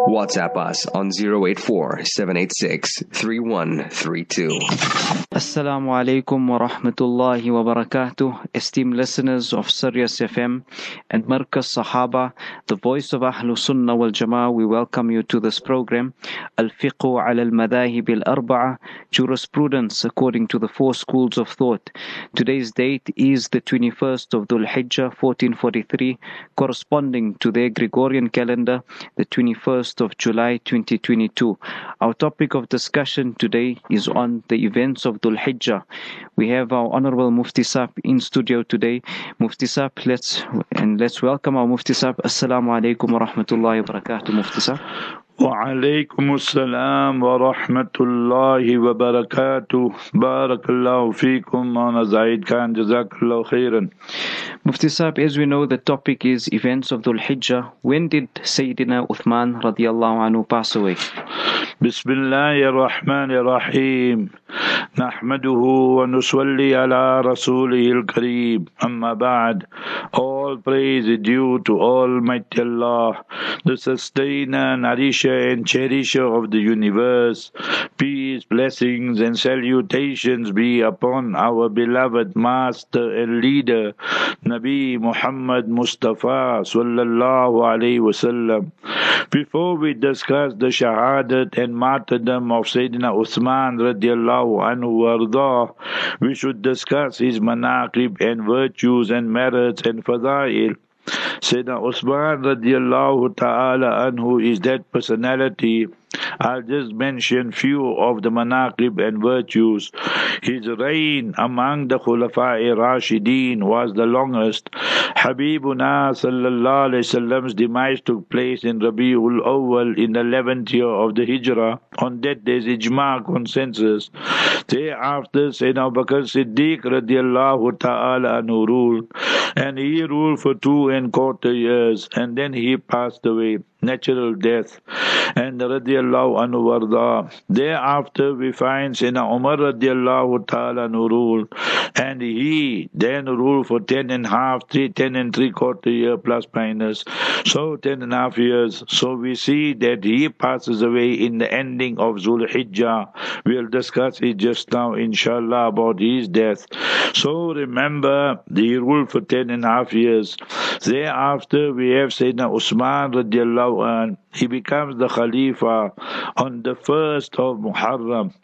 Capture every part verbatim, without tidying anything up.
WhatsApp us on zero eight four, seven eight six, three one three two. Assalamu alaikum wa rahmatullahi wa barakatuh. Esteemed listeners of Sirius F M and Markaz Sahaba, the voice of Ahlul Sunnah wal Jama'ah, we welcome you to this program, Al-Fiqhu ala al-Madahib al-Arba'a, Jurisprudence according to the four schools of thought. Today's date is the twenty-first of Dhul Hijjah, fourteen forty-three, corresponding to their Gregorian calendar, the twenty-first of July, twenty twenty-two. Our topic of discussion today is on the events of Dhul Hijjah. We have our Honorable Mufti Saab in studio today. Mufti Saab, let's and let's welcome our Mufti Saab. Assalamu alaikum wa rahmatullahi wa barakatuh, Mufti Saab. وعليكم السلام ورحمة الله وبركاته. بارك الله فيكم Maulana Zaid Khan. Jazakallah khairan. Mufti Saab, as we know, the topic is events of Dhul Hijjah. When did Sayyidina Uthman radiallahu anhu pass away? بسم الله الرحمن الرحيم نحمده ونصلي على رسوله الكريم أما بعد. All praise is due to Almighty Allah, the sustainer, nourisher and cherisher of the universe. Peace, blessings and salutations be upon our beloved master and leader, Nabi Muhammad Mustafa sallallahu alayhi wasallam. Before we discuss the shahadat and martyrdom of Sayyidina Uthman radiallahu anhu wardah, we should discuss his manaqib and virtues and merits and fadail. Sayyidina Uthman radiallahu ta'ala anhu is that personality. I'll just mention few of the manaqib and virtues. His reign among the Khulafa'i Rashideen was the longest. Habibuna sallallahu alayhi wasallam's demise took place in Rabi'ul Awwal in the eleventh year of the Hijrah. On that there's ijma' consensus. Thereafter Sayyidina Abu Bakr Siddiq radiallahu ta'ala anhu ruled, and he ruled for two and quarter years, and then he passed away, natural death. And radiallahu anhu warda. Thereafter we find Sayyidina Umar radiallahu ta'ala anhu ruled, and he then ruled for ten and a half, three, ten and three quarter year plus minus, so ten and a half years. So we see that he passes away in the ending of Dhul Hijjah. We'll discuss it just now inshallah about his death. So remember, he ruled for ten and a half years. Thereafter we have Sayyidina Usman radiallahu anhu. He becomes the Khalifa on the first of Muharram.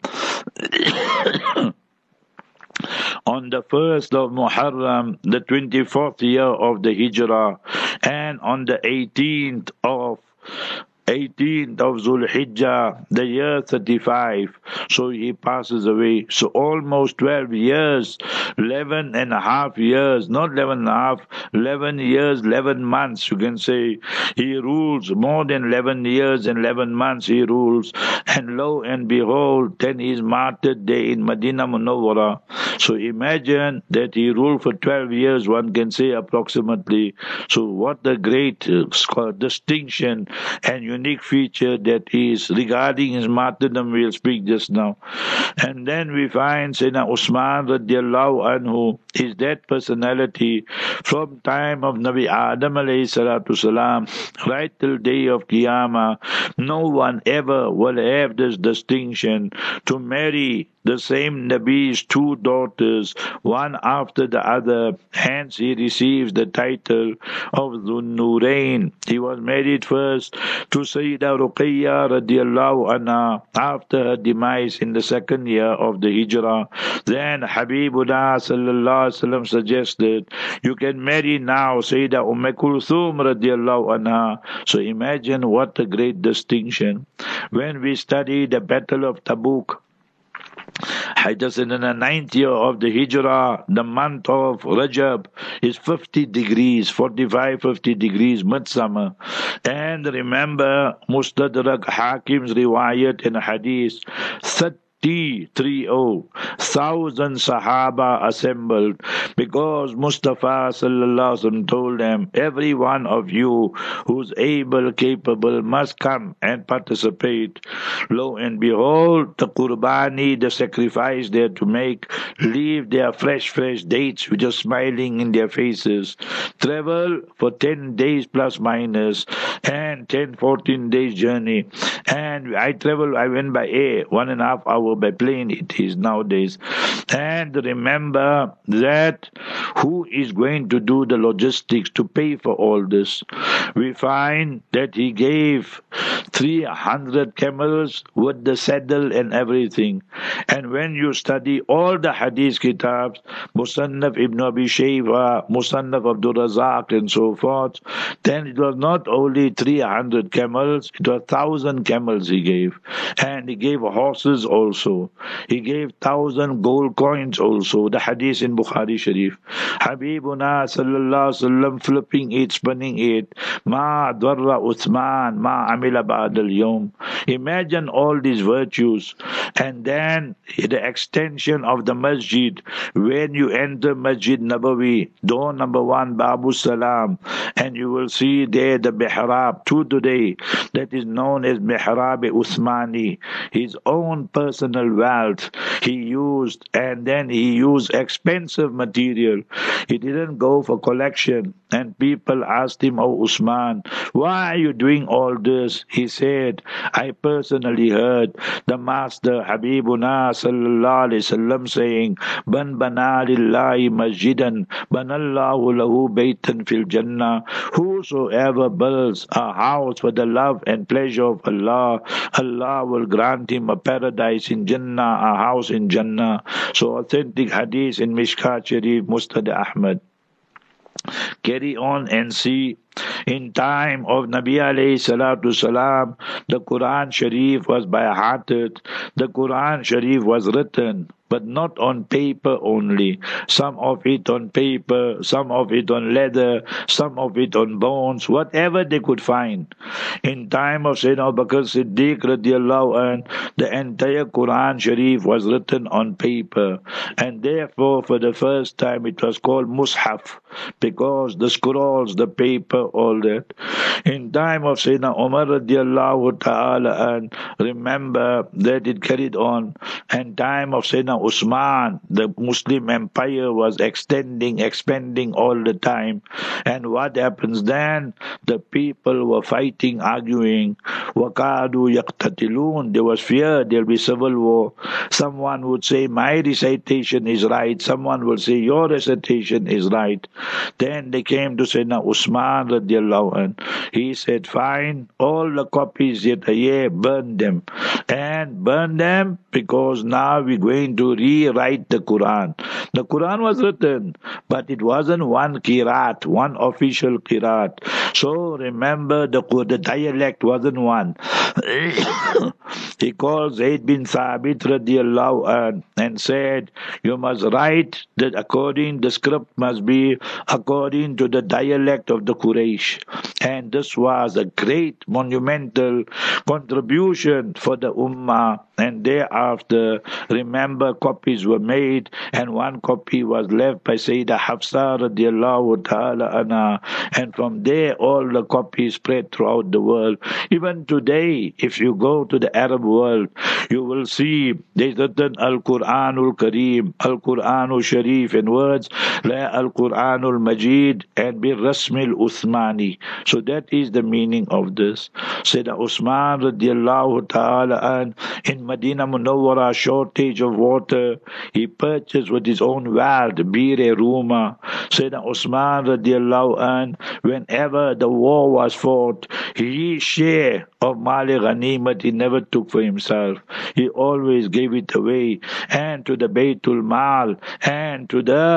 On the first of Muharram, the twenty-fourth year of the Hijrah, and on the eighteenth of eighteenth of Dhul Hijjah, the year thirty-five. So he passes away. So almost twelve years, eleven and a half years, not eleven and a half, eleven years, eleven months, you can say. He rules more than eleven years and eleven months he rules. And lo and behold, then he is martyred there in Medina Munawwara. So imagine that he ruled for twelve years, one can say approximately. So what a great uh, distinction and unique feature that is regarding his martyrdom we'll speak just now. And then we find Sayyidina Usman radiallahu anhu is that personality from time of Nabi Adam alayhi salatu salam right till day of Qiyamah. No one ever will have this distinction to marry the same Nabi's two daughters, one after the other. Hence he receives the title of Dhun Nurain. He was married first to Sayyida Ruqayya radiallahu anha after her demise in the second year of the Hijrah. Then Habibullah sallallahu alaihi wasallam suggested, you can marry now Sayyida Umm Kulthum radiallahu anha. So imagine what a great distinction. When we study the Battle of Tabuk, just in the ninth year of the Hijrah, the month of Rajab is fifty degrees, forty-five, fifty degrees, midsummer. And remember, Mustadrak Hakim's riwayat in hadith, T three O, thousand Sahaba assembled, because Mustafa sallallahu alaihi wasallam told them, every one of you who's able, capable, must come and participate. Lo and behold, the qurbani, the sacrifice they had to make, leave their fresh, fresh dates which are smiling in their faces, travel for ten days plus minus, and ten, fourteen days journey. And I travel, I went by air, one and a half hour by plane it is nowadays. And remember that who is going to do the logistics to pay for all this? We find that he gave three hundred camels with the saddle and everything. And when you study all the hadith kitabs, Musannaf Ibn Abi Shayba, Musannaf Abdul Razak and so forth, then it was not only three hundred camels, it was one thousand camels he gave. And he gave horses also. He gave thousand gold coins also. The hadith in Bukhari Sharif. Habibuna sallallahu alaihi wasallam flipping it, spinning it. Ma dwarra Uthman, ma amila ba'd al-yawm. Imagine all these virtues. And then the extension of the masjid. When you enter Masjid Nabawi, door number one, Babu Salam, and you will see there the mihrab to today, that is known as Mihrab Uthmani. His own personal wealth he used, and then he used expensive material. He didn't go for collection. And people asked him, "Oh Usman, why are you doing all this?" He said, "I personally heard the Master Habibuna sallallahu alaihi wasallam saying, Ban bana lillahi masjidan, banallahu lahu baytan fil jannah. Whosoever builds a house for the love and pleasure of Allah, Allah will grant him a paradise in Jannah, a house in Jannah." So authentic hadith in Mishkat Sharif, Musnad Ahmad. Carry on and see. In time of Nabi alayhi salatu salam, the Quran Sharif was by hearted. The Quran Sharif was written, but not on paper only. Some of it on paper, some of it on leather, some of it on bones, whatever they could find. In time of Sayyidina Abu Bakr Siddiq radiallahu anh, the entire Quran Sharif was written on paper. And therefore, for the first time, it was called Mushaf, because the scrolls, the paper, all that. In time of Sayyidina Umar radiallahu ta'ala, and remember that it carried on. And time of Sayyidina Usman, the Muslim empire was extending, expanding all the time. And what happens then? The people were fighting, arguing. وَقَعَدُوا يَقْتَتِلُونَ. There was fear, there will be civil war. Someone would say, my recitation is right. Someone will say, your recitation is right. Then they came to Sayyidina Usman radiallahu anh. He said, fine, all the copies that are here, burn them. And burn them because now we're going to rewrite the Quran. The Quran was written, but it wasn't one qiraat, one official qiraat. So remember, the, the dialect wasn't one. He called Zayd bin Thabit radiallahu anh and said, you must write that according, the script must be according to the dialect of the Quraysh. And this was a great monumental contribution for the Ummah. And thereafter, remember, copies were made, and one copy was left by Sayyidah Hafsa radiallahu ta'ala anha. And from there, all the copies spread throughout the world. Even today, if you go to the Arab world, you will see there's written Al-Quranul Kareem, Al-Quranul Sharif, in words, La Al-Quranul Majid, and Bir Rasmil Uthmani. So that is the meaning of this. Sayyidina Usman radiallahu ta'ala an, in Medina Munawwara, shortage of water, he purchased with his own wealth, Bir Ruma. Sayyidina Usman radiallahu an, whenever the war was fought, his share of Mali Ghanimat he never took for himself. He always gave it away, and to the Baytul Mal, and to the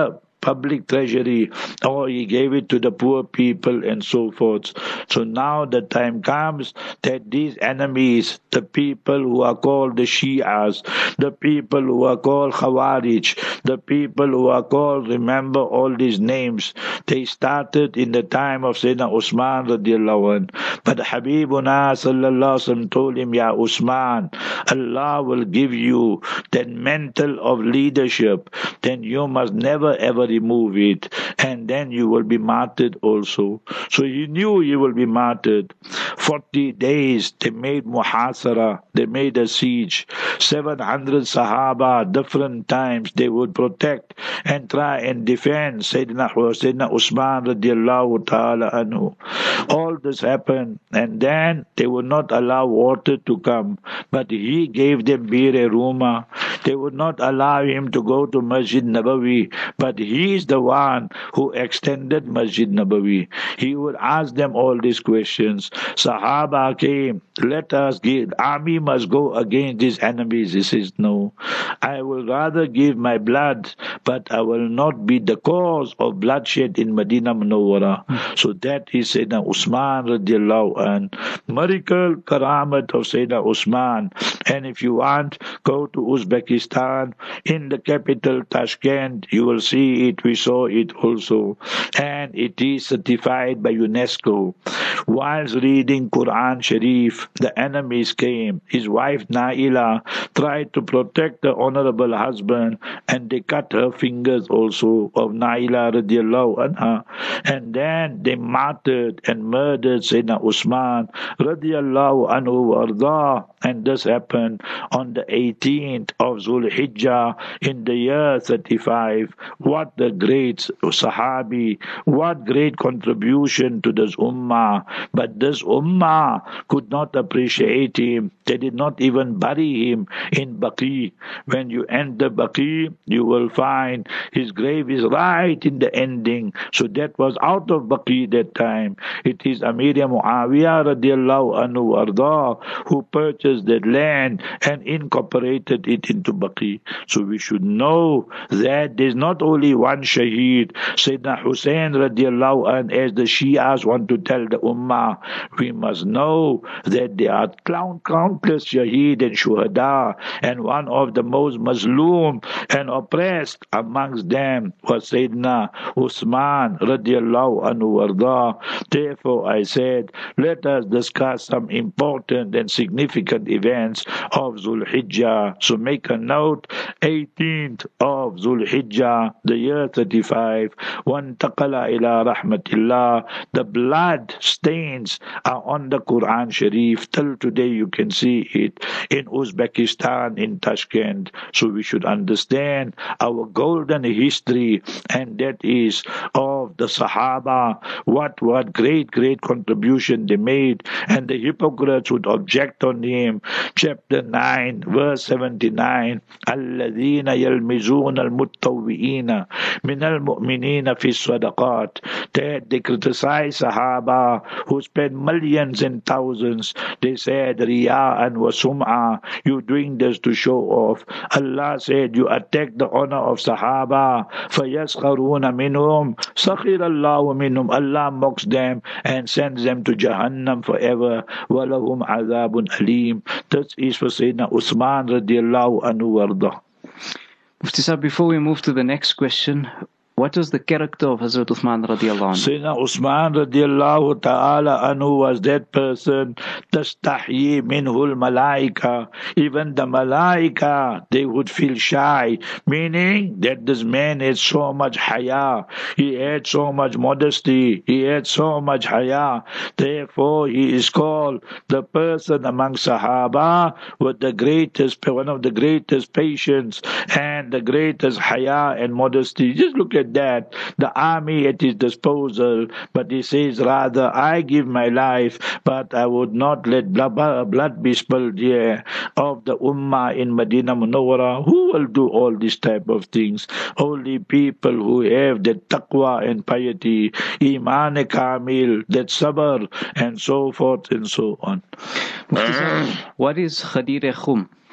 public treasury, or he gave it to the poor people and so forth. So now the time comes that these enemies, the people who are called the Shias, the people who are called Khawarij, the people who are called, remember all these names, they started in the time of Sayyidina Usman radiallahu anh. But Habibuna sallallahu alaihi wasallam told him, Ya Usman, Allah will give you that mantle of leadership, then you must never ever remove it, and then you will be martyred also. So he knew he will be martyred. Forty days they made muhasara, they made a siege. Seven hundred Sahaba, different times, they would protect and try and defend Sayyidina, Sayyidina Usman radiallahu ta'ala anhu. All this happened, and then they would not allow water to come, but he gave them Bir Ruma. They would not allow him to go to Masjid Nabawi, but he is the one who extended Masjid Nabawi. He would ask them all these questions. Sahaba came, let us give, army must go against these enemies. He says, no, I will rather give my blood, but I will not be the cause of bloodshed in Medina Munawwara. Mm. So that is Sayyidina Usman radiallahu anh. Miracle, karamat of Sayyidina Usman. And if you want, go to Uzbekistan, in the capital Tashkent, you will see it, we saw it also. And it is certified by UNESCO. Whilst reading Quran Sharif, the enemies came. His wife Naila tried to protect the honorable husband, and they cut her fingers also of Naila radiallahu anha. And then they martyred and murdered Sayyidina Usman radiallahu anhu warda. And this happened on the eighteenth of Zul Hijjah in the year thirty-five. What the great Sahabi, what great contribution to this ummah. But this ummah could not appreciate him. They did not even bury him in Baqi. When you enter Baqi, you will find his grave is right in the ending. So that was out of Baqi that time. It is Amir Muawiyah radiallahu anhu arda who purchased that land and incorporated it into Baqi. So we should know that there's not only one Shaheed, Sayyidina Hussein radiallahu anhu, as the Shias want to tell the Ummah. We must know that there are countless Shaheed and Shuhada, and one of the most Mazloom and oppressed amongst them was Sayyidina Usman radiallahu anhu warda. Therefore I said, let us discuss some important and significant events of Zul Hijjah. So make a note, eighteenth of Zul Hijjah, the year thirty-five, وَانْتَقَلَ إِلَىٰ رَحْمَةِ اللَّهِ. The blood stains are on the Quran Sharif. Till today you can see it in Uzbekistan, in Tashkent. So we should understand our golden history, and that is of the Sahaba, what what great, great contribution they made, and the hypocrites would object on him. Chapter nine, verse seventy-nine, الَّذِينَ يَلْمِزُونَ الْمُتَّوِّئِينَ مِنَ الْمُؤْمِنِينَ فِي الصَّدَقَاتِ. That they criticize Sahaba who spend millions and thousands. They said, Riya'an wa sum'a, you doing this to show off. Allah said, you attack the honor of Sahaba. فَيَسْخَرُونَ مِنْهُمْ سَخِرَ اللَّهُ مِنْهُمْ. Allah mocks them and sends them to Jahannam forever. وَلَهُمْ عَذَابٌ أَلِيمٌ. This is for Sayyidina Usman radiallahu anhu warda. Mufti Sahib, before we move to the next question, what was the character of Hazrat Uthman radiallahu anhu? Sayyidina Usman radiallahu ta'ala anhu was that person, tastahyi minhul malaika. Even the malaika, they would feel shy, meaning that this man had so much haya, he had so much modesty, he had so much haya. Therefore, he is called the person among Sahaba with the greatest, one of the greatest patience and the greatest haya and modesty. Just look at that, the army at his disposal, but he says, rather I give my life, but I would not let blood be spilled here of the ummah in Medina Munawwara. Who will do all these type of things? Only people who have that taqwa and piety, iman kamil, that sabr, and so forth and so on. What is Ghadir Khum?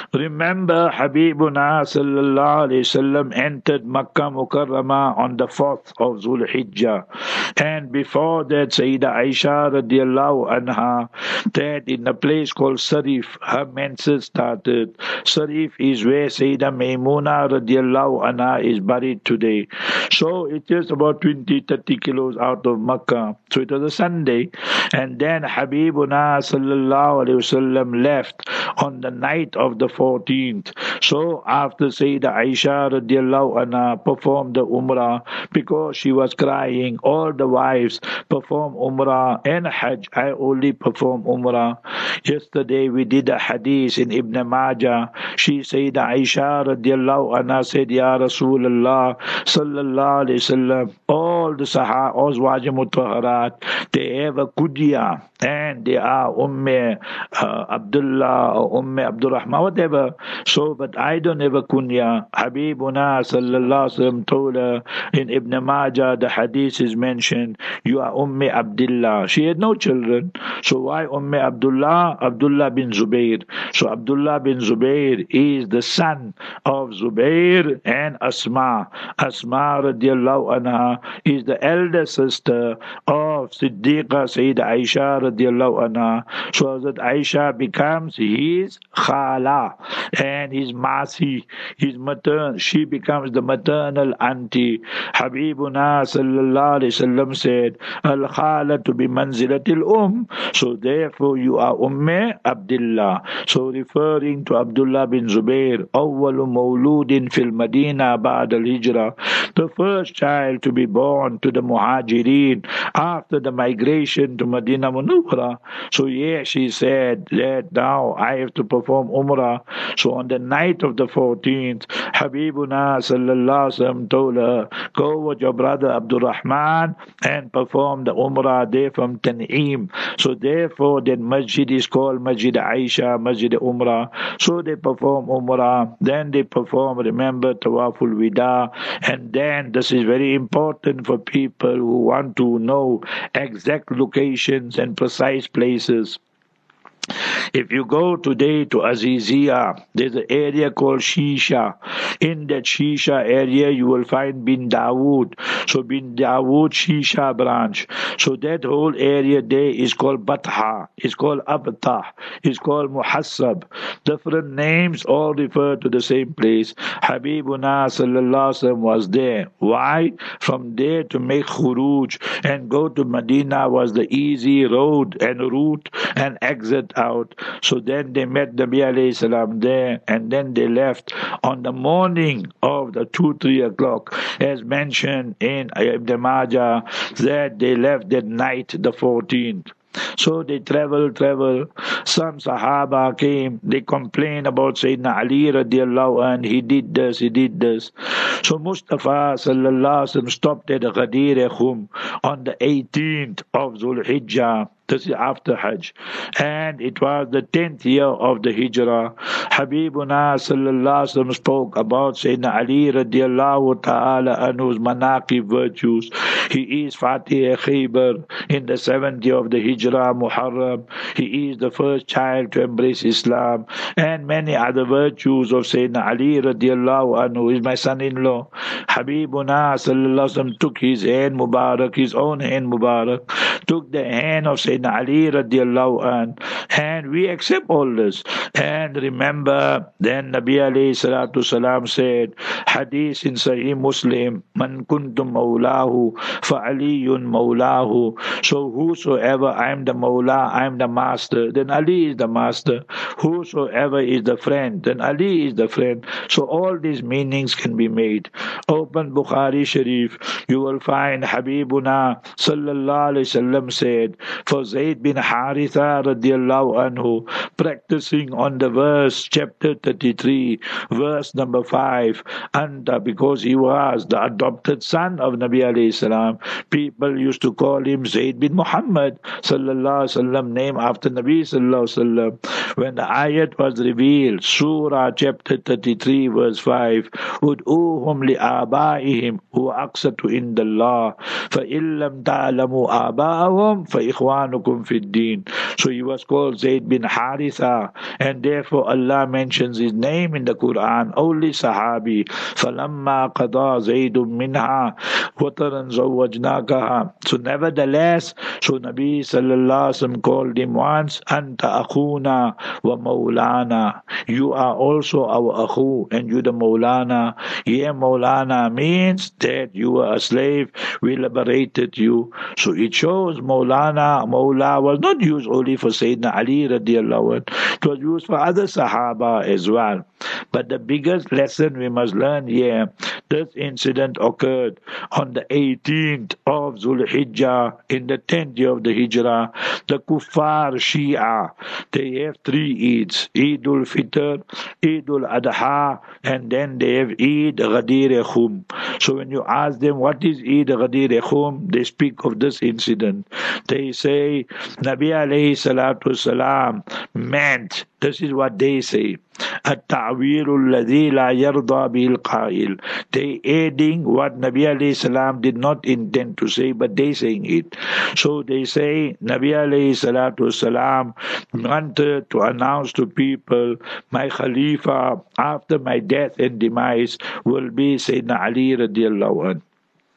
Remember, Habibuna sallallahu alayhi wasallam entered Makkah Mukarramah on the fourth of Dhul Hijjah. And before that, Sayyidah Aisha radiallahu anha, that in a place called Sarif, her menses started. Sarif is where Sayyidah Maimuna radiallahu anha is buried today. So it is about twenty, thirty kilos out of Makkah. So it was a Sunday. And then Habibuna sallallahu alayhi wasallam left on the night of the fourteenth. So after Sayyidah Aisha radiallahu anha performed the Umrah, because she was crying, all the wives perform Umrah and Hajj. I only perform Umrah. Yesterday we did a hadith in Ibn Majah. She, Sayyidah Aisha radiallahu anha, said, Ya Rasulullah sallallahu alayhi wasallam, all the Sahaba, all Wajim Mutahharat, they have a Kudya, and they are Umme uh, Abdullah or Umme Abdurrahman, whatever. So, but I don't have a kunya. Habibuna sallallahu alaihi wasallam told her in Ibn Majah, the hadith is mentioned, you are Umme Abdullah. She had no children. So why Umme Abdullah? Abdullah bin Zubair. So Abdullah bin Zubair is the son of Zubair and Asma. Asma radiallahu anha is the elder sister of Siddiqa Sayyidah Aisha radiallahu anha. So that Aisha becomes his khala and his masi, his maternal. She becomes the maternal auntie. Habibuna sallallahu alayhi wasallam said, al khala to be manzilatil um. So therefore you are Umme Abdullah. So referring to Abdullah bin Zubair, awwalu mawludin fil Madina ba'd al hijrah, the first child to be born to the Muhajirin after the migration to Medina Munawwara. So yeah, she said that now I have to perform Umrah. So on the night of the fourteenth, Habibuna sallallahu alaihi wasallam told her, go with your brother Abdul Rahman and perform the Umrah there from Tan'im. So therefore that masjid is called Masjid Aisha, Masjid Umrah. So they perform Umrah, then they perform, remember, Tawaful Wida, and then this is very important for people who want to know exact locations and precise places. If you go today to Azizia, there's an area called Shisha. In that Shisha area, you will find Bin Dawood. So Bin Dawood Shisha branch. So that whole area there is called Batha. It's called Abtah. It's called Muhassab. Different names all refer to the same place. Habibuna sallallahu alaihi wasallam was there. Why? From there to make khuruj and go to Medina was the easy road and route and exit out. So then they met Nabi alayhi salam there, and then they left on the morning of the two, three o'clock, as mentioned in Ibn Majah, that they left that night, the fourteenth. So they travel, travel. Some Sahaba came, they complained about Sayyidina Ali radiallahu anh, he did this, he did this. So Mustafa sallallahu alaihi wasallam stopped at Ghadir Khum on the eighteenth of Dhul Hijjah. This is after Hajj. And it was the tenth year of the Hijrah. Habibuna sallallahu alaihi wasallam spoke about Sayyidina Ali radiallahu ta'ala anhu's manaqib virtues. He is Fatih Khaybar in the seventh year of the Hijrah, Muharram. He is the first child to embrace Islam. And many other virtues of Sayyidina Ali radiallahu anhu. Is my son-in-law. Habibuna sallallahu alaihi wasallam took his hand Mubarak, his own hand Mubarak, took the hand of Sayyidina Ali radiallahu anh, and we accept all this. And remember, then Nabi alayhi salatu salam said, hadith in Sahih Muslim, man kuntum mawlahu fa aliyun mawlahu. So whosoever I am the mawla, I am the master, then Ali is the master. Whosoever is the friend, then Ali is the friend. So all these meanings can be made. Open Bukhari Sharif, you will find Habibuna sallallahu alayhi wasallam said, for Zayd bin Haritha radiallahu anhu, practicing on the verse, chapter thirty-three, verse number five, and uh, because he was the adopted son of Nabi alayhi salam, people used to call him Zayd bin Muhammad sallallahu alaihi wasallam, name after Nabi sallallahu alaihi wasallam. when the ayat was revealed, Surah chapter thirty-three verse five, Ud'uhum li'abaihim huwa aqsatu indallah fa illam ta'lamu aba'ahum fa ikhwanukum fid din. So he was called Zayd bin Haritha, and therefore Allah mentions his name in the Quran, only Sahabi. فَلَمَّا قَضَى زَيْدٌ مِّنْهَا وَطَرًا زَوَّجْنَاكَهَا. So nevertheless, so Nabi sallallahu alaihi wasallam called him once, Anta akhuna wa maulana. You are also our akhu and you the maulana. Yeah, maulana means that you are a slave, we liberated you. So it shows maulana, maula was not used only for Sayyidina Ali radiallahu anh. It was used for other Sahaba as well. But the biggest lesson we must learn here, this incident occurred on the eighteenth of Zulhijjah in the tenth year of the Hijrah. The Kuffar Shia, they have three Eids, Eidul Fitr, Eidul Adha, and then they have Eid Ghadir Khum. So when you ask them what is Eid Ghadir Khum, they speak of this incident. They say Nabi alayhi salatu salam meant, this is what they say, التعويل الذي لا يرضى به القائل. They adding what Nabi alayhi salam did not intend to say, but they saying it. So they say Nabi alayhi salatu salam wanted to announce to people, my Khalifa after my death and demise will be Sayyidina Ali radiallahu anhu.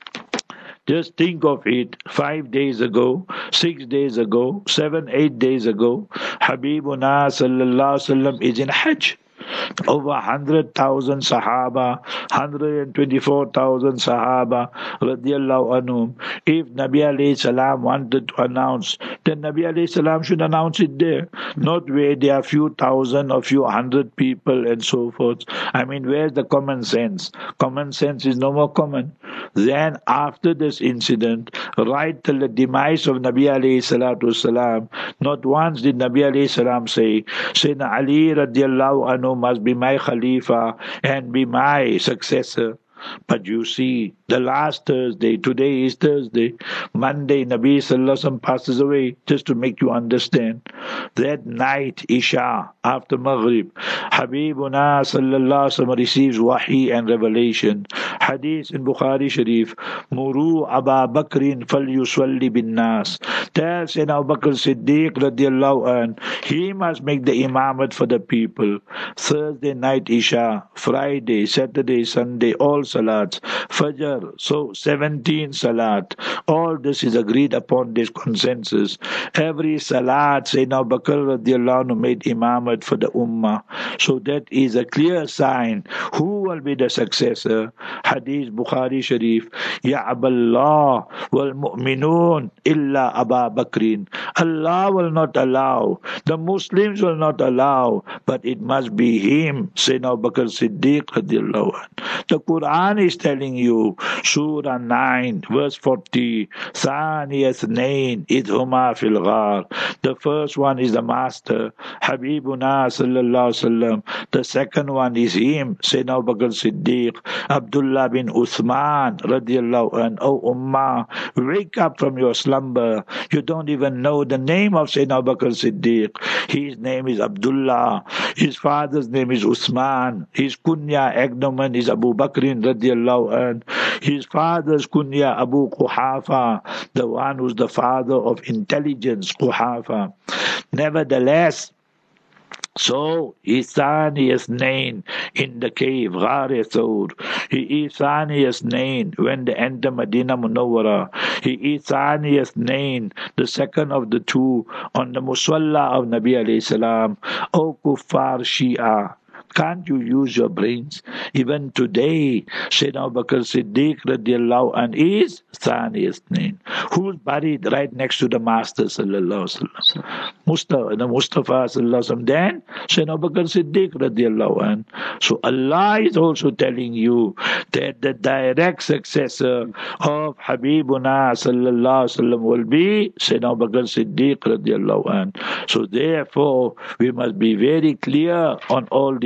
Just think of it, five days ago, six days ago, seven, eight days ago, Habibuna sallallahu alaihi wasallam is in Hajj. Over one hundred thousand Sahaba, one hundred twenty-four thousand Sahaba, radiallahu anhum. If Nabi alayhi salam wanted to announce, then Nabi alayhi salam should announce it there. Not where there are few thousand or few hundred people and so forth. I mean, where's the common sense? Common sense is no more common. Then after this incident, right till the demise of Nabi alayhi salatu salam, not once did Nabi alayhi salam say, Sayyidina Ali radiallahu anhu must be my Khalifa and be my successor. But you see, the last Thursday, today is Thursday, Monday, Nabi Sallallahu Alaihi Wasallam passes away, just to make you understand. That night, Isha, after Maghrib, Habibuna Sallallahu Alaihi Wasallam receives wahi and revelation. Hadith in Bukhari Sharif, Muru Aba Bakrin fal yuswalli bin nas. Tell Sayyidina Abu Bakr Siddiq radiallahu anh, he must make the imamat for the people. Thursday night, Isha, Friday, Saturday, Sunday, all salats, Fajr, so seventeen salat. All this is agreed upon, this consensus. Every salat, Sayyidina Abu Bakr radiallahu anhu made imamat for the ummah. So that is a clear sign. Who will be the successor? Hadith Bukhari Sharif, Ya'aballah wal mu'minun illa Aba Bakrin. Allah will not allow, the Muslims will not allow, but it must be him, Sayyidina Abu Bakr Siddiq radiallahu anhu. The Quran is telling you, Surah nine, verse forty, Thaniyat nain idhuma fil ghar. The first one is the master, Habibuna sallallahu alaihi wasallam. The second one is him, Sayyidina Abu Bakr Siddiq, Abdullah bin Uthman radiallahu anhu. Oh Ummah, wake up from your slumber. You don't even know the name of Sayyidina Abu Bakr Siddiq. His name is Abdullah. His father's name is Uthman. His kunya agnomen is Abu Bakrin radiallahu anhu. His father's kunya Abu Quhafa, the one who's the father of intelligence, Quhafa. Nevertheless, so he is Thaniyas nain in the cave, Ghar Thawr. He is Thaniyas nain when they enter Medina Munawwara. He is Thaniyas nain, the second of the two, on the Musalla of Nabi alayhi salam. O Kuffar Shia, can't you use your brains? Even today, Sayyidina Abu Bakr Siddiq radiallahu anhu is Thaniyas nain, who's buried right next to the Master sallallahu alaihi wasallam. Mustafa, the Mustafa sallallahu alaihi wasallam. Then Sayyidina Abu Bakr Siddiq radiallahu anhu. So Allah is also telling you that the direct successor of Habibuna sallallahu alaihi wasallam will be Sayyidina Abu Bakr Siddiq radiallahu anhu. So therefore, we must be very clear on all these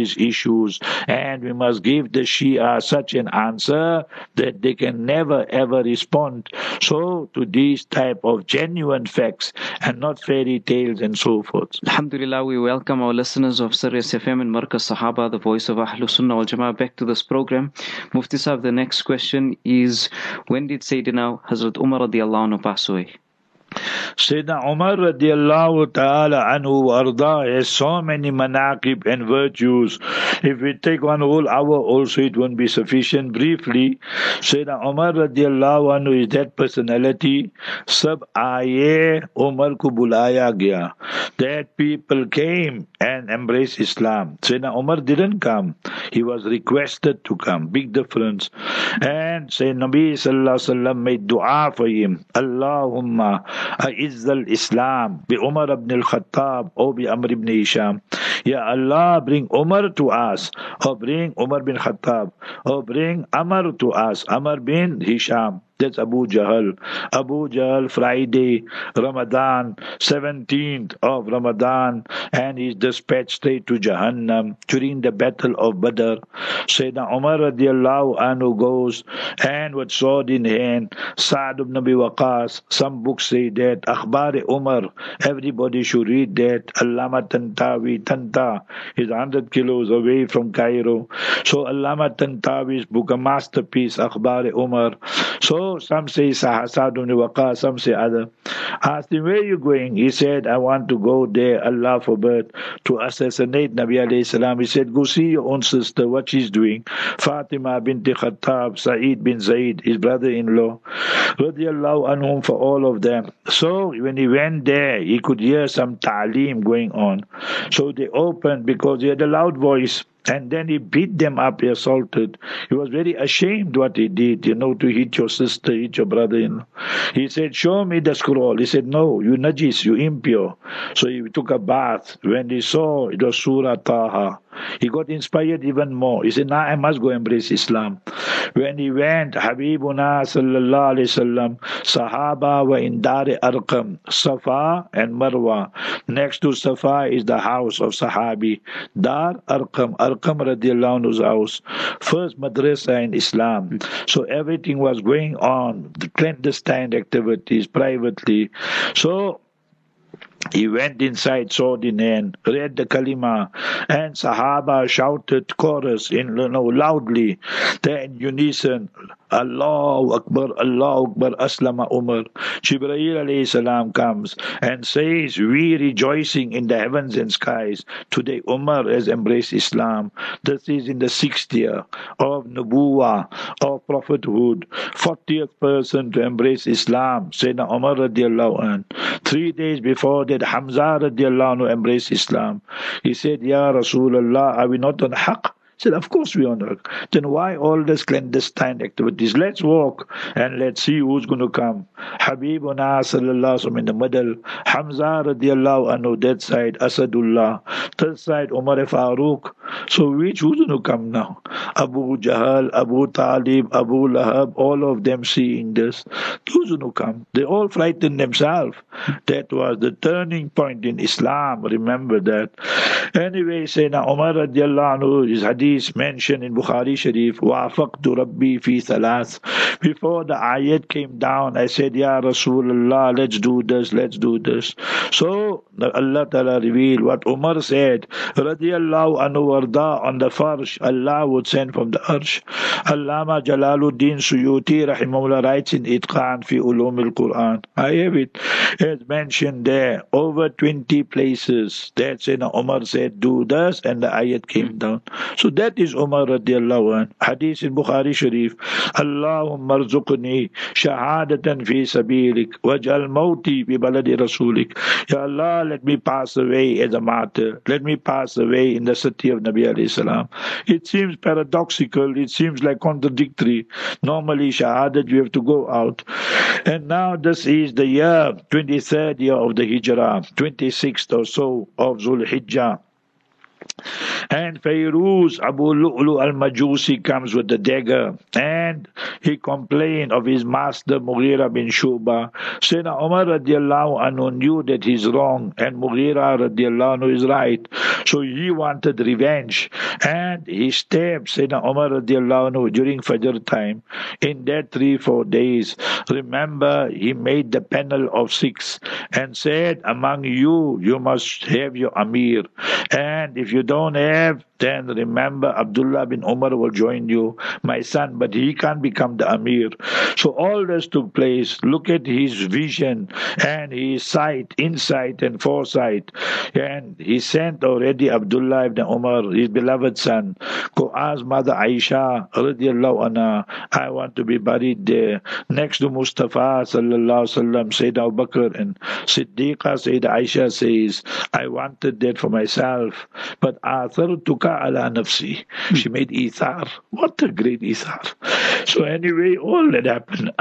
these issues, and we must give the Shia such an answer that they can never ever respond so to these type of genuine facts and not fairy tales and so forth. Alhamdulillah, we welcome our listeners of Sirius F M and Markaz Sahaba, the voice of Ahlus Sunnah wal Jama'ah, back to this program. Mufti Sahib, the next question is, when did Sayyidina Hazrat Umar radiallahu anhu pass away? Sayyidina Umar radiallahu ta'ala anhu warda has so many manaqib and virtues. If we take one whole hour also, it won't be sufficient. Briefly, Sayyidina Umar radiallahu anhu is that personality. Sab aaye Umar ko bulaya gaya. That people came and embraced Islam. Sayyidina Umar didn't come. He was requested to come. Big difference. And Sayyidina Nabi sallallahu alaihi wasallam made dua for him. Allahumma أعز الإسلام بعمر بن الخطاب or بعمر بن هشام. Ya Allah, bring Umar to us, or bring Umar bin Khattab, or bring Amr to us, Amr bin Hisham. That's Abu Jahl. Abu Jahl, Friday, Ramadan, seventeenth of Ramadan, and he's dispatched straight to Jahannam during the battle of Badr. Sayyidina Umar radiallahu anhu goes, and with sword in hand, Sa'd ibn Abi Waqqas, some books say that, Akhbar Umar, everybody should read that. Allama Tantawi, Tanta is one hundred kilos away from Cairo. So Allama Tantawi's book, a masterpiece, Akhbar Umar. So some say Sa'd ibn Waqqas, some say other. Asked him, where are you going? He said, I want to go there, Allah forbid, to assassinate Nabi alayhi salam. He said, go see your own sister, what she's doing. Fatima bint Khattab, Sa'id bin Zaid, his brother-in-law, radiallahu anhum, for all of them. So when he went there, he could hear some ta'aleem going on. So they opened because he had a loud voice. And then he beat them up, he assaulted. He was very ashamed what he did, you know, to hit your sister, hit your brother-in-law. He said, show me the scroll. He said, no, you najis, you impure. So he took a bath. When he saw it was Surah Taha, he got inspired even more. He said, now I must go embrace Islam. When he went, Habibuna sallallahu alayhi wasallam, Sahaba wa in Dar Arqam, Safa and Marwa. Next to Safa is the house of Sahabi, Dar Arqam, Arqam radiallahu anhu's house. First madrasa in Islam. So everything was going on, the clandestine activities, privately. So he went inside, sword in hand, read the kalima, and Sahaba shouted chorus in, you know, loudly, then unison, Allahu Akbar, Allahu Akbar, Aslama Umar. Jibreel alayhi salam comes and says, we rejoicing in the heavens and skies. Today Umar has embraced Islam. This is in the sixth year of Nubuwah, of prophethood. fortieth person to embrace Islam, Sayyidina Umar radiallahu anhu. Three days before that, Hamza radiallahu anhu embraced Islam. He said, Ya Rasulullah, are we not on haqq? He said, of course we are on haqq. Then why all this clandestine activities? Let's walk and let's see who's going to come. Habibuna sallallahu alaihi wasallam in the middle, Hamza radiallahu anhu that side, Asadullah, third side Umar Farooq. So which who's going to come now? Abu Jahl, Abu Talib, Abu Lahab, all of them seeing this. Who's going to come? They all frightened themselves. That was the turning point in Islam. Remember that. Anyway, Sayyidina Umar radiallahu anhu, his hadith mentioned in Bukhari Sharif, Wafaqtu Rabbi fi thalath. Before the ayat came down, I said, Ya Rasulullah, let's do this, let's do this. So Allah Ta'ala revealed what Umar said, radiallahu anhu warda, on the farsh, Allah would send from the arsh. Allama Jalaluddin Suyuti rahimahullah writes in Itqan fi Ulum al-Quran. I have it. It's mentioned there, over twenty places. That Sayyidina Umar said, do this, and the ayat came down. So that is Umar radiallahu anhu. Hadith in Bukhari Sharif, Allahumma arzuqni shahadatan fi sabilik waj'al mawti bi baladi rasulik. Ya Allah, let me pass away as a martyr. Let me pass away in the city of Nabi alayhi salam. It seems paradoxical. It seems like contradictory. Normally, shahadat, you have to go out. And now this is the year, twenty-third year of the Hijrah, twenty-sixth or so of Zul Hijjah. And Fayruz Abu Lu'lu al-Majusi comes with the dagger, and he complained of his master Mughira bin Shuba. Sayyidina Umar radiallahu anhu knew that he's wrong and Mughira radiallahu anhu is right. So he wanted revenge, and he stabbed Sayyidina Umar radiallahu anhu during Fajr time. In that three, four days, remember, he made the panel of six and said, among you, you must have your Amir. And if you don't have, then remember, Abdullah bin Umar will join you, my son, but he can't become the Amir. So all this took place. Look at his vision and his sight, insight and foresight. And he sent already Abdullah ibn Umar, his beloved son, go ask Mother Aisha radiallahu anha, I want to be buried there next to Mustafa sallallahu alaihi wasallam. Sayyidina Abu Bakr and Siddiqa, Sayyidina Aisha says, I wanted that for myself, but athartuka ala nafsi. She made ithar. What a great ithar. So anyway, all that happened.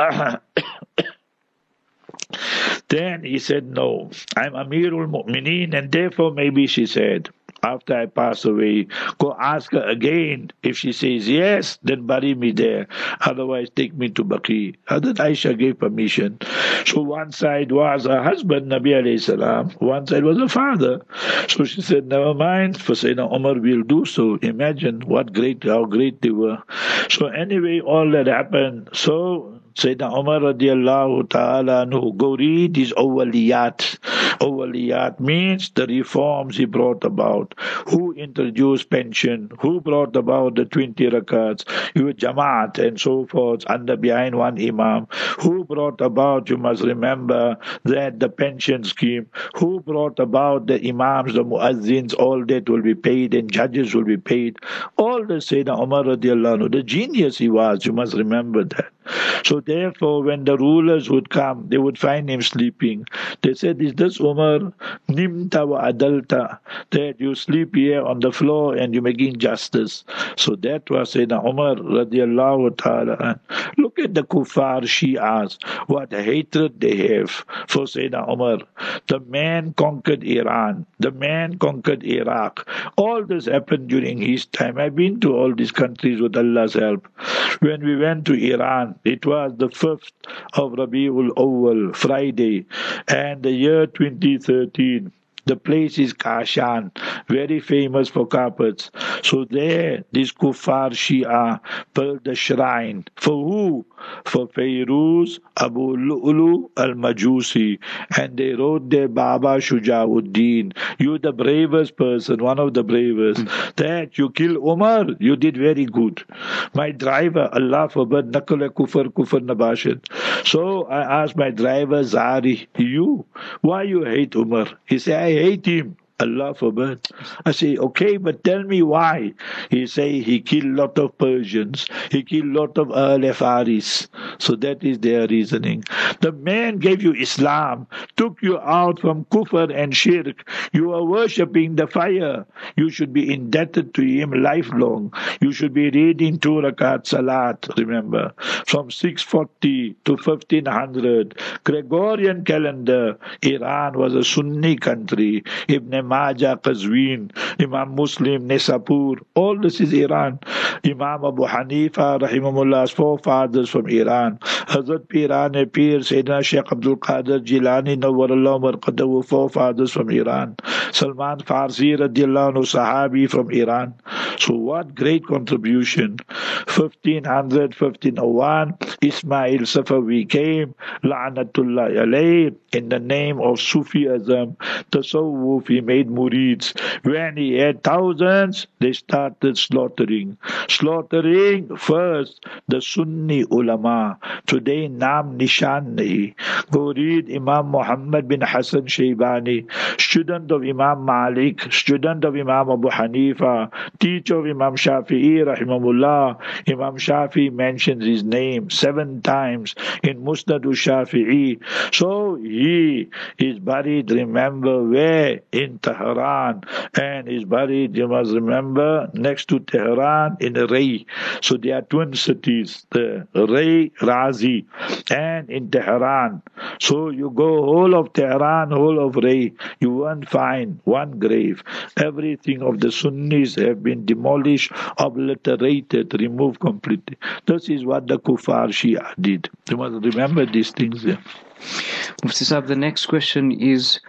Then he said, no, I'm Amirul Mu'mineen, and therefore maybe she said, after I pass away, go ask her again. If she says yes, then bury me there. Otherwise, take me to Baqi. Hazrat Aisha gave permission. So one side was her husband, Nabi alayhi salam. One side was her father. So she said, never mind, for Sayyidina Umar will do so. Imagine what great, how great they were. So anyway, all that happened. So Sayyidina Umar radiallahu ta'ala anhu, go read his awwaliyat. Awwaliyat means the reforms he brought about. Who introduced pension? Who brought about the twenty rakats? You Jamaat and so forth under behind one Imam. Who brought about, you must remember, that the pension scheme? Who brought about the Imams, the Muazzins, all that will be paid and judges will be paid? All the Sayyidina Umar radiallahu anhu, the genius he was, you must remember that. So therefore, when the rulers would come, they would find him sleeping. They said, is this Umar? Nimta wa adalta. That you sleep here on the floor and you're making justice. So that was Sayyidina Umar radiallahu ta'ala. Look at the kuffar Shi'as, what hatred they have for Sayyidina Umar. The man conquered Iran. The man conquered Iraq. All this happened during his time. I've been to all these countries with Allah's help. When we went to Iran, it was the fifth of Rabiul Awwal, Friday, and the year twenty thirteen. The place is Kashan, very famous for carpets. So there, this Kuffar Shia built the shrine. For who? For Fairuz Abu Lu'lu al-Majusi. And they wrote there, Baba Shujauddin, you the bravest person, one of the bravest. Mm. That you kill Umar, you did very good. My driver, Allah forbid, Nakala Kufar Kufar Nabashid. So I asked my driver, Zari, you, why you hate Umar? He said, I hate him. Allah forbid. I say, okay, but tell me why. He say he killed lot of Persians. He killed lot of Ahl Faris. So that is their reasoning. The man gave you Islam, took you out from kufr and shirk. You are worshipping the fire. You should be indebted to him lifelong. You should be reading two rakat salat, remember. From six forty to fifteen hundred. Gregorian calendar. Iran was a Sunni country. Ibn Majah, Qazwin, Imam Muslim, Nisapur, all this is Iran. Imam Abu Hanifa, Rahimahullah's forefathers from Iran. Hazrat Pirane Pir, Sayyidina Sheikh Abdul Qadir Jilani, Nawwarallahu Marqadahu, forefathers from Iran. Salman Farsi, radiallahu anhu, Sahabi from Iran. So what great contribution. fifteen hundred, fifteen oh one, Ismail Safawi came, La'anatullah alayh, in the name of Sufism, Tasawwuf, he made murids. When he had thousands, they started slaughtering. Slaughtering first the Sunni ulama. Today, Naam Nishan nahi. Go read Imam Muhammad bin Hassan Shaybani, student of Imam Malik, student of Imam Abu Hanifa, teacher of Imam Shafi'i, rahimahullah. Imam Shafi'i mentions his name seven times in Musnad al-Shafi'i. So he is buried, remember, where? In Tehran. And is buried, you must remember, next to Tehran in Ray. So there are twin cities, the Ray, Razi, and in Tehran. So you go whole of Tehran, whole of Ray, you won't find one grave. Everything of the Sunnis have been demolished, obliterated, removed completely. This is what the Kuffar Shia did. You must remember these things there. Mufti Sahib, the next question is,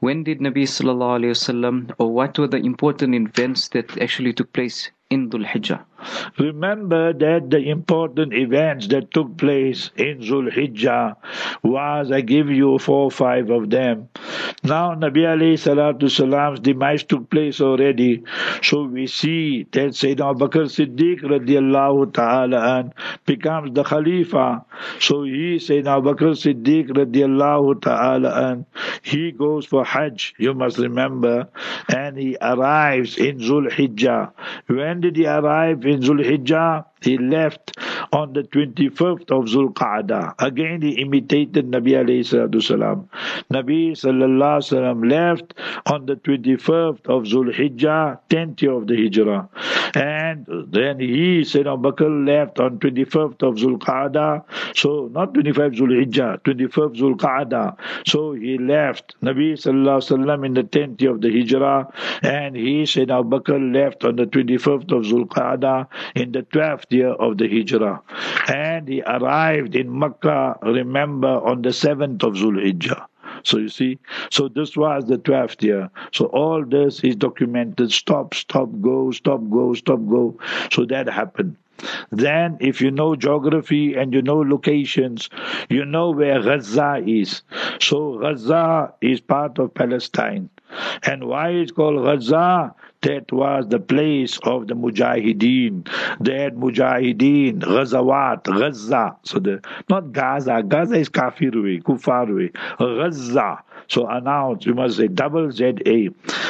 when did Nabi Sallallahu Alaihi Wasallam, or what were the important events that actually took place in Dhul Hijjah? Remember that the important events that took place in Dhul Hijjah was, I give you four or five of them. Now Nabi alayhi salatu salam's demise took place already. So we see that Sayyidina Abu Bakr Siddiq radiallahu ta'ala an becomes the Khalifa. So he, Sayyidina Abu Bakr Siddiq radiallahu ta'ala an, he goes for Hajj, you must remember, and he arrives in Dhul Hijjah. When did he arrive in Dhul Hijjah? He left on the twenty-fifth of Dhul Qa'dah. Again, he imitated Nabi alayhi salatu salam. Nabi sallallahu alayhi wasallam left on the twenty-fifth of Dhul Hijjah, tenth year of the Hijrah. And then he, Sayyidina Abu Bakr, left on twenty-fifth of Dhul Qa'dah. So, not twenty-fifth Dhul Hijjah, twenty-fifth Dhul Qa'dah. So, he left Nabi sallallahu alayhi wasallam in the tenth year of the Hijrah. And he, Sayyidina Abu Bakr, left on the twenty-fifth of Dhul Qa'dah in the twelfth year of the Hijrah. And he arrived in Makkah, remember, on the seventh of Dhul Hijjah. So you see, so this was the twelfth year. So all this is documented. Stop, stop, go, stop, go, stop, go. So that happened. Then if you know geography and you know locations, you know where Gaza is. So Gaza is part of Palestine. And why it's called Gaza? That was the place of the Mujahideen. They had Mujahideen, Ghazawat, Gaza. So the not Gaza. Gaza is Kafir way, Kufar way. Gaza. So announce, you must say double Z A.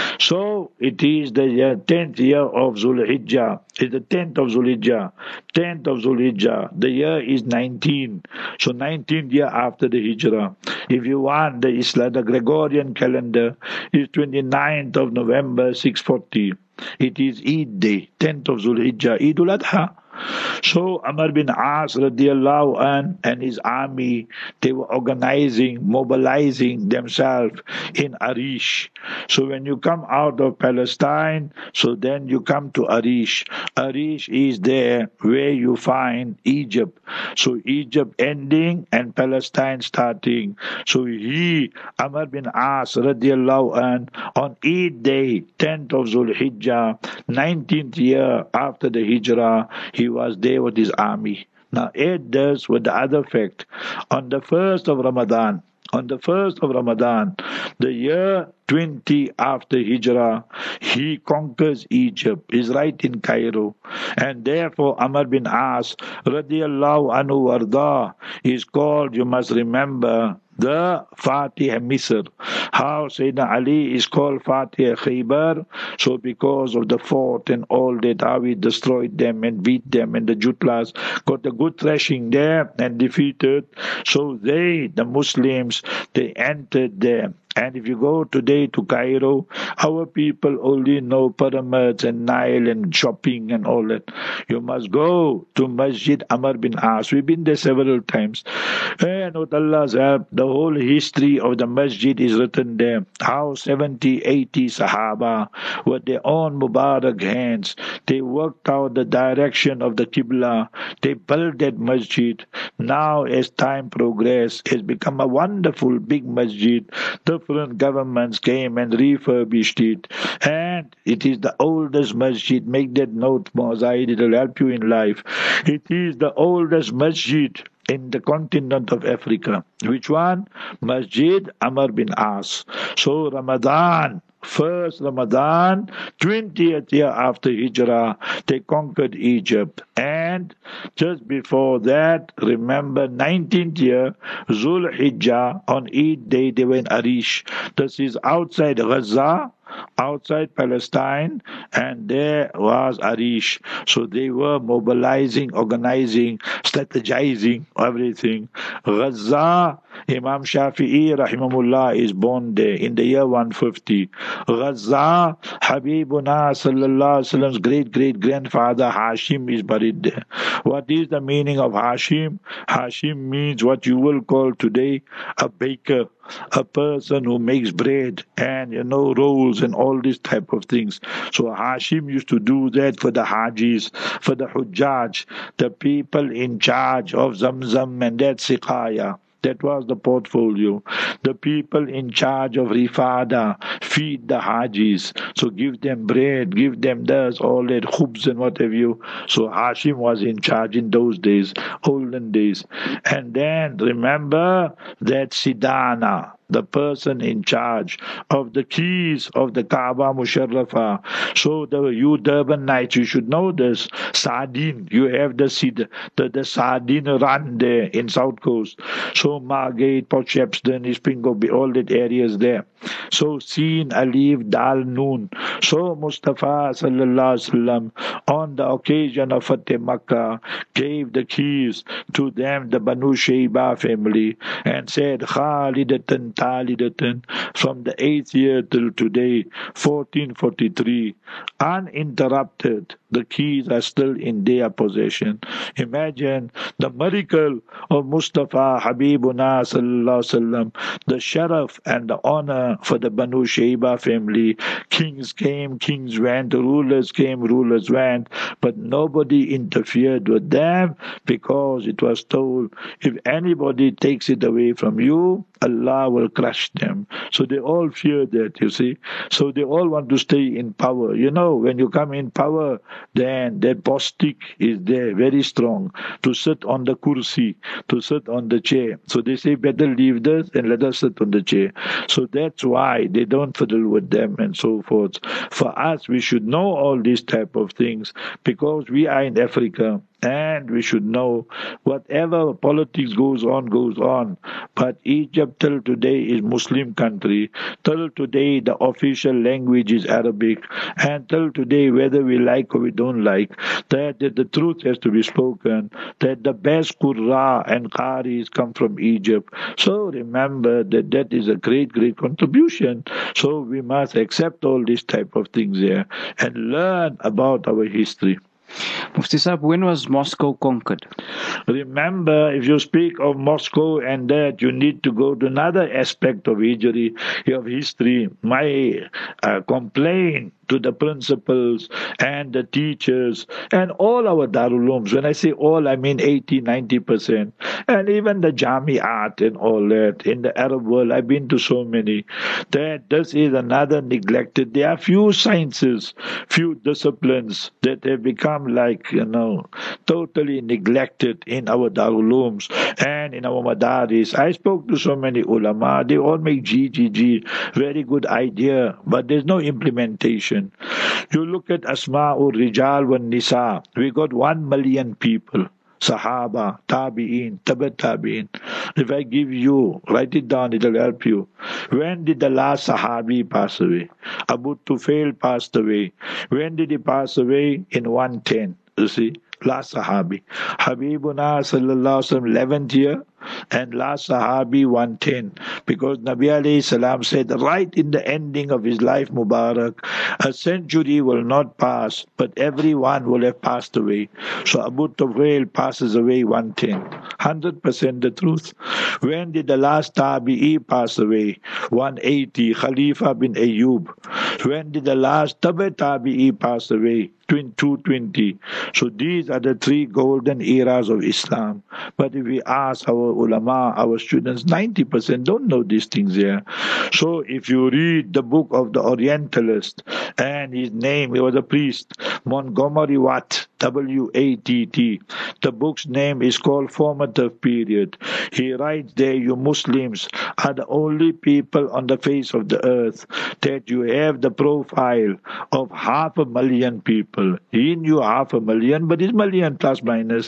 So it is the tenth year of Dhul Hijjah. It's the tenth of Dhul Hijjah. tenth of Dhul Hijjah. The year is nineteen. So nineteenth year after the Hijrah. If you want the Islam, the Gregorian calendar is twenty-ninth of November, six forty. It is Eid day, tenth of Dhul Hijjah, Eidul Adha. So Amr bin As radiallahu an and his army, they were organizing, mobilizing themselves in Arish. So when you come out of Palestine, so then you come to Arish. Arish is there where you find Egypt. So Egypt ending and Palestine starting. So he, Amr bin As radiallahu an, on Eid day, tenth of Dhul Hijjah, nineteenth year after the Hijrah, he was there with his army. Now it does with the other fact. On the first of Ramadan, on the first of Ramadan, the year twenty after Hijrah, he conquers Egypt. He's right in Cairo. And therefore Amr bin As radiallahu anhu warda is called, you must remember, the Fatih Misr. How Sayyidina Ali is called Fatih Khaybar. So because of the fort and all that, how he destroyed them and beat them, and the Jutlas got a good thrashing there and defeated. So they, the Muslims, they entered there. And if you go today to Cairo, our people only know pyramids and Nile and shopping and all that. You must go to Masjid Amr bin As. We've been there several times. And with Allah's help, the whole history of the masjid is written there. How seventy, eighty Sahaba, with their own Mubarak hands, they worked out the direction of the Qibla. They built that masjid. Now as time progressed, it's become a wonderful big masjid. Different governments came and refurbished it. And it is the oldest masjid. Make that note, Mozahid, it will help you in life. It is the oldest masjid in the continent of Africa. Which one? Masjid Amr bin As. So Ramadan, first Ramadan, twentieth year after Hijrah, they conquered Egypt. And just before that, remember, nineteenth year, Dhul Hijjah, on Eid day, they were in Arish. This is outside Gaza, outside Palestine, and there was Arish. So they were mobilizing, organizing, strategizing, everything. Gaza, Imam Shafi'i rahimahullah is born there in the year one fifty. Gaza, Habibuna sallallahu alaihi wasallam's great great grandfather Hashim is buried there. What is the meaning of Hashim? Hashim means what you will call today a baker, a person who makes bread and, you know, rolls and all these type of things. So Hashim used to do that for the Hajis, for the Hujjaj, the people in charge of Zamzam and that Siqaya. That was the portfolio. The people in charge of Rifada feed the Hajis. So give them bread, give them this, all that khubz and what have you. So Hashim was in charge in those days, olden days. And then remember that Sidana, the person in charge of the keys of the Kaaba Musharrafa. So the you Durbanites, you should know this. Sardine, you have the the, the Sardine run there in South Coast. So Margate, Port Shepstone, Ispingo, all that areas there. So Seen, Alif, Dal, Noon. So Mustafa Sallallahu Alaihi Wasallam on the occasion of Fateh Makkah gave the keys to them, the Banu Shayba family, and said, Khalidatan Talidatan, from the eighth year till today, fourteen forty-three, uninterrupted. The keys are still in their possession. Imagine the miracle of Mustafa Habibuna Sallallahu Alaihi Wasallam, the sharaf and the honor for the Banu Shayba family. Kings came, kings went, rulers came, rulers went, but nobody interfered with them because it was told, if anybody takes it away from you, Allah will crush them. So they all fear that, you see. So they all want to stay in power. You know, when you come in power, then that boss stick is there, very strong, to sit on the kursi, to sit on the chair. So they say, better leave this and let us sit on the chair. So that's why they don't fiddle with them and so forth. For us, we should know all these type of things because we are in Africa. And we should know whatever politics goes on, goes on. But Egypt till today is Muslim country. Till today the official language is Arabic. And till today, whether we like or we don't like, that, that the truth has to be spoken, that the best Qurra and Qaris come from Egypt. So remember that that is a great, great contribution. So we must accept all these type of things there and learn about our history. Mufti Sahib, when was Moscow conquered? Remember, if you speak of Moscow and that, you need to go to another aspect of history. Of history. My uh, complaint to the principals and the teachers and all our Darul Ulooms. When I say all, I mean eighty, ninety percent. And even the Jamiat and all that. In the Arab world, I've been to so many. That this is another neglected. There are few sciences, few disciplines that have become like, you know, totally neglected in our Darul Ulooms and in our Madaris. I spoke to so many ulama. They all make G G G. Very good idea. But there's no implementation. You look at Asma'ul Rijal wa Nisa. We got one million people. Sahaba, Tabi'in, Tabat Tabi'in. If I give you, write it down, it'll help you. When did the last Sahabi pass away? Abu Tufail passed away. When did he pass away? In one ten. You see? Last Sahabi. Habibuna Sallallahu Alaihi Wasallam, eleventh year. And last Sahabi one ten, because Nabi alayhi salam said right in the ending of his life Mubarak, a century will not pass, but everyone will have passed away. So Abu Tufail passes away one ten, one hundred percent the truth. When did the last Tabi'i pass away? one eighty, Khalifa bin Ayyub. When did the last Tabi Tabi'i pass away? two twenty. So these are the three golden eras of Islam. But if we ask our ulama, our students, ninety percent don't know these things here. So if you read the book of the Orientalist, and his name, he was a priest, Montgomery Watt, W A T T. The book's name is called Formative Period. He writes there, you Muslims are the only people on the face of the earth that you have the profile of half a million people. He knew half a million, but it's million plus minus.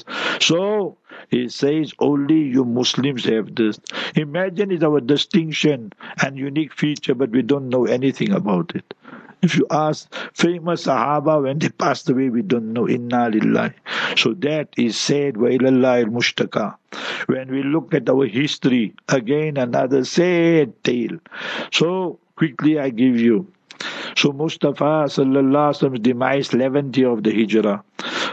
So he says only you Muslims have this. Imagine it's our distinction and unique feature, but we don't know anything about it. If you ask famous Sahaba when they passed away, we don't know. Inna lillahi. So that is said, wa ilallahi al-mushtaka. When we look at our history, again another sad tale. So quickly I give you. So Mustafa Sallallahu Alaihi Wasallam's demise, eleventh year of the Hijrah.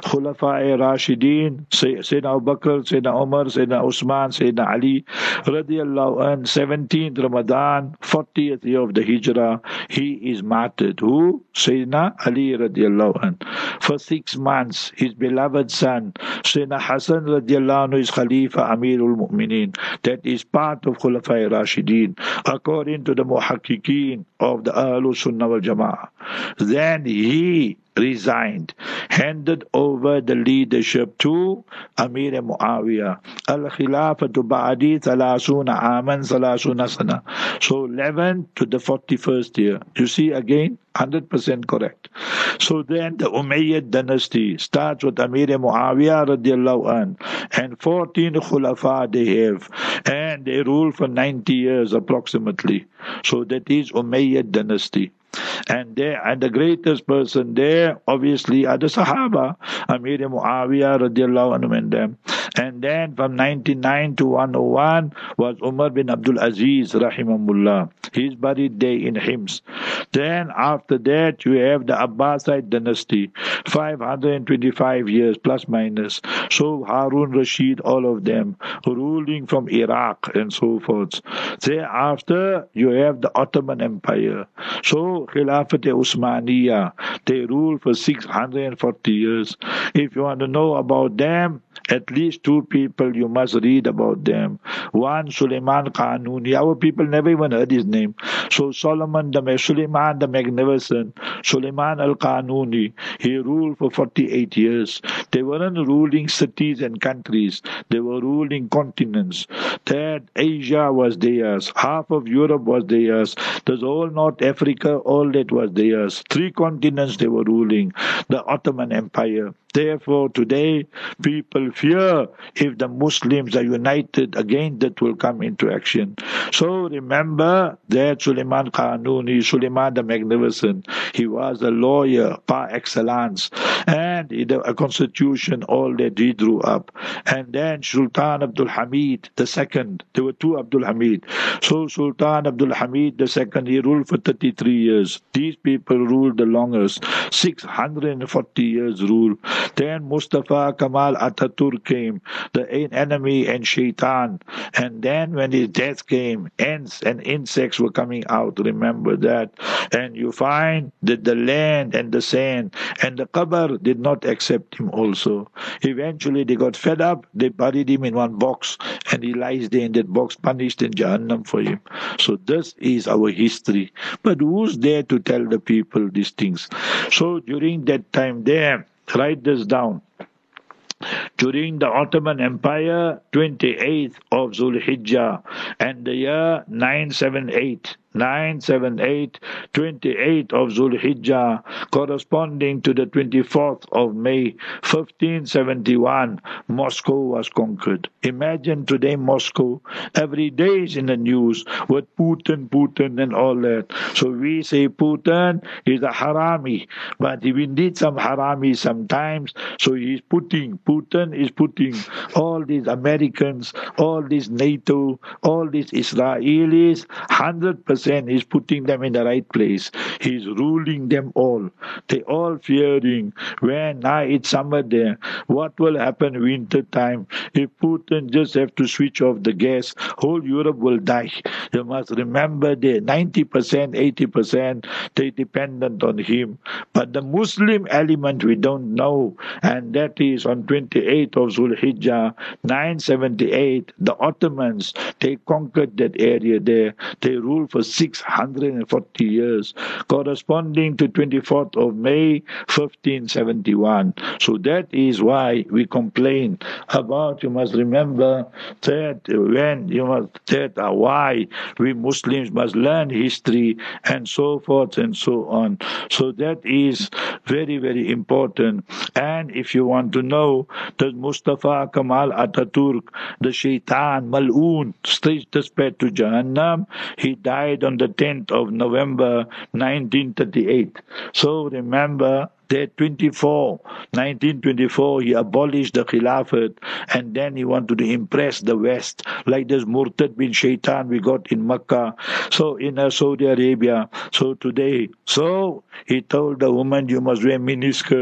Khulafa Rashidin, Say- Sayyidina Abu Bakr, Sayyidina Umar, Sayyidina Usman, Sayyidina Ali, radiallahu an, seventeenth Ramadan, fortieth year of the Hijrah, he is martyred. Who? Sayyidina Ali radiallahu an. For six months, his beloved son, Sayyidina Hassan radiallahu anhu, is Khalifa Amirul Mu'mineen. That is part of Khulafa Rashidin, according to the Muhakkikeen of the Ahlul Sunnah wal Jama'ah. Then he resigned, handed over the leadership to Amir Muawiyah. Al-Khilafatu ba'di thalathuna aman thalathuna sana. So eleven to the forty-first year. You see again, one hundred percent correct. So then the Umayyad dynasty starts with Amir Muawiyah radiallahu an, and fourteen Khulafa they have, and they rule for ninety years approximately. So that is Umayyad dynasty. And there, and the greatest person there, obviously, are the Sahaba, Amir Muawiyah radiallahu anhu and them. And then from ninety-nine to one oh one was Umar bin Abdul Aziz rahimahullah. He's buried there in Hims. Then after that you have the Abbasid dynasty, five hundred twenty-five years plus minus. So Harun Rashid, all of them ruling from Iraq and so forth. Thereafter you have the Ottoman Empire. So Khilafat Usmaniyah, they rule for six hundred forty years. If you want to know about them, at least two people you must read about them. One, Suleiman Qanuni. Our people never even heard his name. So Solomon the Suleiman the Magnificent, Suleiman al-Qanuni, he ruled for forty-eight years. They weren't ruling cities and countries. They were ruling continents. That Asia was theirs. Half of Europe was theirs. The whole North Africa, all that was theirs. Three continents they were ruling. The Ottoman Empire. Therefore, today, people fear if the Muslims are united, again that will come into action. So remember that Suleiman Qanuni, Suleiman the Magnificent, he was a lawyer par excellence, and he, the a constitution, all that he drew up. And then Sultan Abdul Hamid the second, there were two Abdul Hamid. So Sultan Abdul Hamid the second, he ruled for thirty-three years. These people ruled the longest, six hundred forty years rule. Then Mustafa Kemal Ataturk came, the enemy and shaitan. And then when his death came, ants and insects were coming out. Remember that. And you find that the land and the sand and the qabr did not accept him also. Eventually they got fed up. They buried him in one box, and he lies there in that box, punished in Jahannam for him. So this is our history. But who's there to tell the people these things? So during that time there, write this down. During the Ottoman Empire, twenty-eighth of Zulhijjah, and the year nine seventy-eight, nine seventy-eight, twenty-eighth of Zulhijjah, corresponding to the twenty-fourth of May, fifteen seventy-one, Moscow was conquered. Imagine today Moscow, every day is in the news with Putin, Putin and all that. So we say Putin is a harami, but we need some harami sometimes, so he's putting, Putin is putting all these Americans, all these NATO, all these Israelis, one hundred percent he's putting them in the right place. He's ruling them all. They all fearing when now it's summer there, what will happen winter time? If Putin just have to switch off the gas, whole Europe will die. You must remember that ninety percent, eighty percent, they dependent on him. But the Muslim element we don't know, and that is on twenty-eighth of Zulhijjah, nine seventy-eight, the Ottomans, they conquered that area there. They ruled for six hundred forty years, corresponding to twenty-fourth of May, fifteen seventy-one. So that is why we complain about, you must remember that when you must, that uh, why we Muslims must learn history and so forth and so on. So that is very, very important. And if you want to know that Mustafa Kemal Ataturk, the shaitan, Mal'oon, straight to Jahannam, he died on the tenth of November nineteen thirty-eight. So remember that twenty-four, nineteen twenty-four, he abolished the Khilafat, and then he wanted to impress the West, like this Murtad bin Shaitan we got in Makkah, so in uh, Saudi Arabia. So today, so he told the woman, you must wear miniskirt,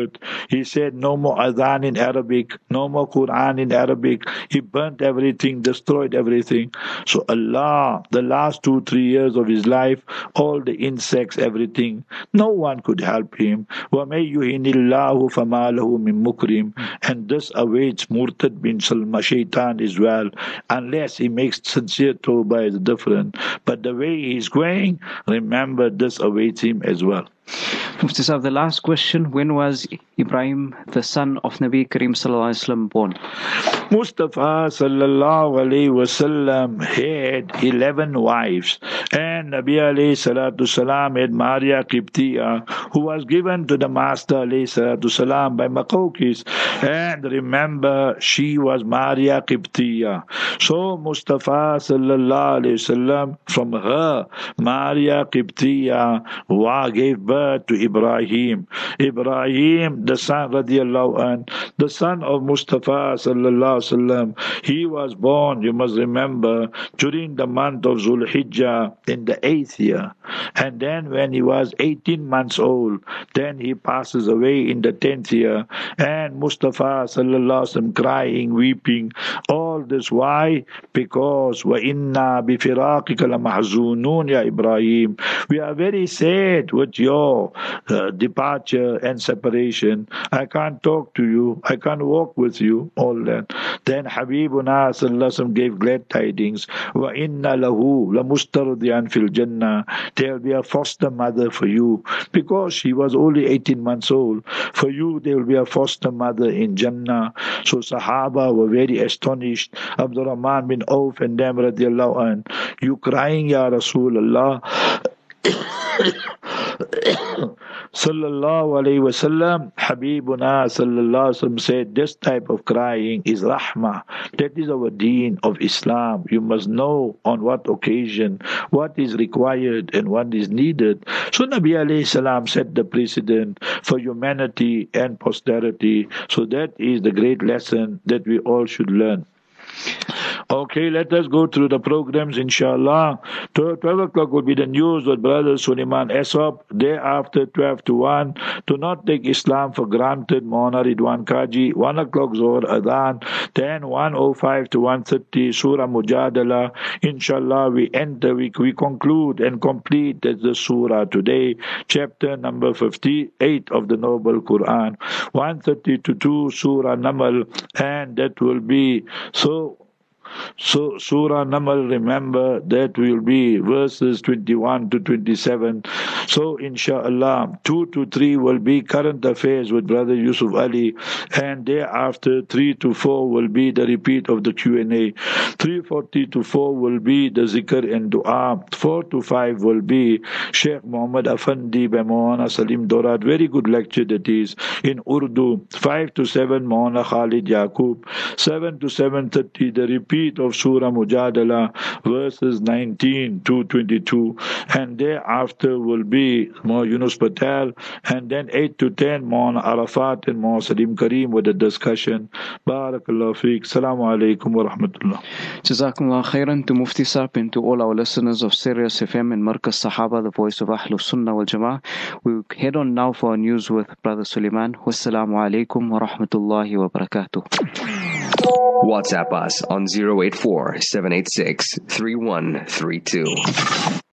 He said no more adhan in Arabic, no more Quran in Arabic. He burnt everything, destroyed everything. So Allah, the last two, three years of his life, all the insects, everything, no one could help him. وَمَن يُهِنِ اللَّهُ فَمَا لَهُ مِن مُكْرِمٍ. And this awaits Murtad bin Salma Shaitan as well, unless he makes sincere tawbah, is different. But the way he's going, remember this awaits him as well. Mufti Sahib, the last question: when was Ibrahim, the son of Nabi Kareem Sallallahu Alaihi Wasallam, born? Mustafa Sallallahu Alaihi Wasallam had eleven wives, and Nabi Alayhi Salatu Salam had Maria Qibtiya, who was given to the Master Alayhi Salatu Salam by Maqawqis. And remember, she was Maria Qibtiya. So Mustafa Sallallahu Alaihi Wasallam, from her, Maria Qibtiya, gave birth to Ibrahim. Ibrahim, the son, radiallahu an, the son of Mustafa Sallallahu Alaihi Wasallam, he was born, you must remember, during the month of Zulhijjah in the eighth year. And then when he was eighteen months old, then he passes away in the tenth year. And Mustafa Sallallahu Alaihi Wasallam crying, weeping. All this why? Because وَإِنَّا بِفِرَاقِكَ لَمَحْزُونُونَ يَا Ibrahim. We are very sad with your uh, departure and separation. I can't talk to you. I can't walk with you. All that. Then Habibuna Sallallahu Alaihi Wasallam gave glad tidings. وَإِنَّ لَهُ لَمُسْتَرْضِيًا فِي الْجَنَّةِ. There will be a foster mother for you. Because she was only eighteen months old. For you, there will be a foster mother in Jannah. So Sahaba were very astonished. Abdul Rahman bin Auf and them radiallahu an. You crying, Ya Rasulullah? Sallallahu Alaihi Wasallam, Habibuna Sallallahu Alaihi Wasallam said, this type of crying is rahmah. That is our deen of Islam. You must know on what occasion, what is required and what is needed. So Nabi Alayhi Salam set the precedent for humanity and posterity. So that is the great lesson that we all should learn. Okay, let us go through the programs, inshallah. twelve o'clock will be the news with Brother Suleiman Esop. Thereafter, twelve to one. Do not take Islam for granted, Maulana Ridwan Kaji. one o'clock Zohar Adhan. Then one oh five to one thirty, Surah Mujadala. Inshallah, we enter, we, we conclude and complete the Surah today, chapter number fifty-eight of the Noble Quran. one thirty to two, Surah Namal, and that will be so. So Surah Namal, remember that will be verses twenty-one to twenty-seven. So inshallah, two to three will be current affairs with Brother Yusuf Ali, and thereafter three to four will be the repeat of the Q and A. three forty to four will be the zikr and dua. four to five will be Sheikh Muhammad Afandi by Maulana Salim Dorad. Very good lecture that is in Urdu. five to seven Maulana Khalid Yaqub. seven to seven thirty the repeat of Surah Mujadala, verses nineteen to twenty-two, and thereafter will be Maulana Yunus Patel, and then eight to ten Maulana Arafat and Maulana Salim Kareem with the discussion. Barakallahu feek. Assalamu alaikum wa rahmatullah. Jazakumullah khairan to Mufti Sahib and to all our listeners of Sirius F M and Markaz Sahaba, the voice of Ahlus Sunnah wal Jama'ah. We head on now for our news with Brother Suleiman. Wassalamu alaikum wa rahmatullahi wa barakatuh. WhatsApp us on zero eight four, seven eight six, three one three two.